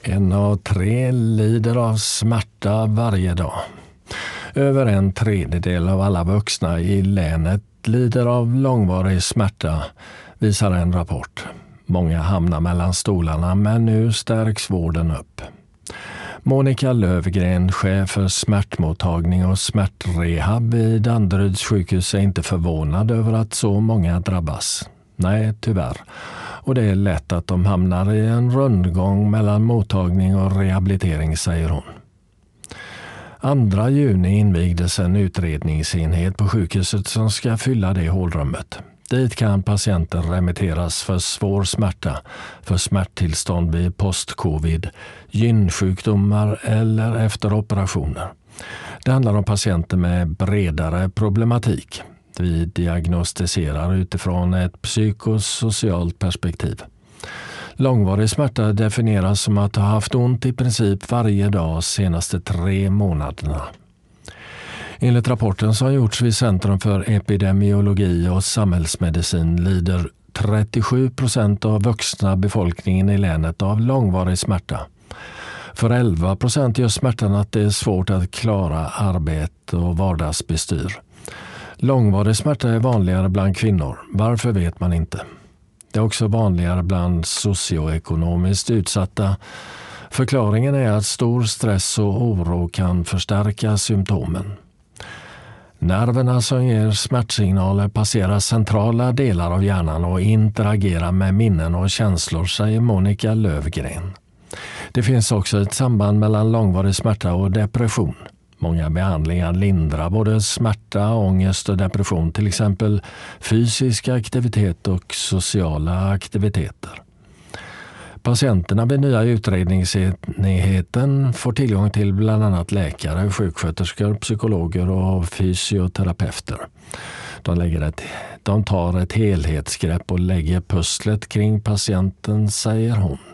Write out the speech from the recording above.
1 av 3 lider av smärta varje dag. Över 1/3 av alla vuxna i länet lider av långvarig smärta, visar en rapport. Många hamnar mellan stolarna, men nu stärks vården upp. Monica Lövgren, chef för smärtmottagning och smärtrehab vid Danderyds sjukhus, är inte förvånad över att så många drabbas. Nej, tyvärr. Och det är lätt att de hamnar i en rundgång mellan mottagning och rehabilitering, säger hon. 2 juni invigdes en utredningsenhet på sjukhuset som ska fylla det hålrummet. Dit kan patienter remitteras för svår smärta, för smärttillstånd vid post-covid, gynsjukdomar eller efter operationer. Det handlar om patienter med bredare problematik. Vi diagnostiserar utifrån ett psykosocialt perspektiv. Långvarig smärta definieras som att ha haft ont i princip varje dag senaste 3 månaderna. Enligt rapporten som har gjorts vid Centrum för epidemiologi och samhällsmedicin lider 37% av vuxna befolkningen i länet av långvarig smärta. För 11% gör smärtan att det är svårt att klara arbete och vardagsbestyr. Långvarig smärta är vanligare bland kvinnor. Varför vet man inte. Det är också vanligare bland socioekonomiskt utsatta. Förklaringen är att stor stress och oro kan förstärka symptomen. Nerverna som ger smärtsignaler passerar centrala delar av hjärnan och interagerar med minnen och känslor, säger Monica Lövgren. Det finns också ett samband mellan långvarig smärta och depression. Många behandlingar lindrar både smärta, ångest och depression, till exempel fysisk aktivitet och sociala aktiviteter. Patienterna vid nya utredningsenheten får tillgång till bland annat läkare, sjuksköterskor, psykologer och fysioterapeuter. De tar ett helhetsgrepp och lägger pusslet kring patienten, säger hon.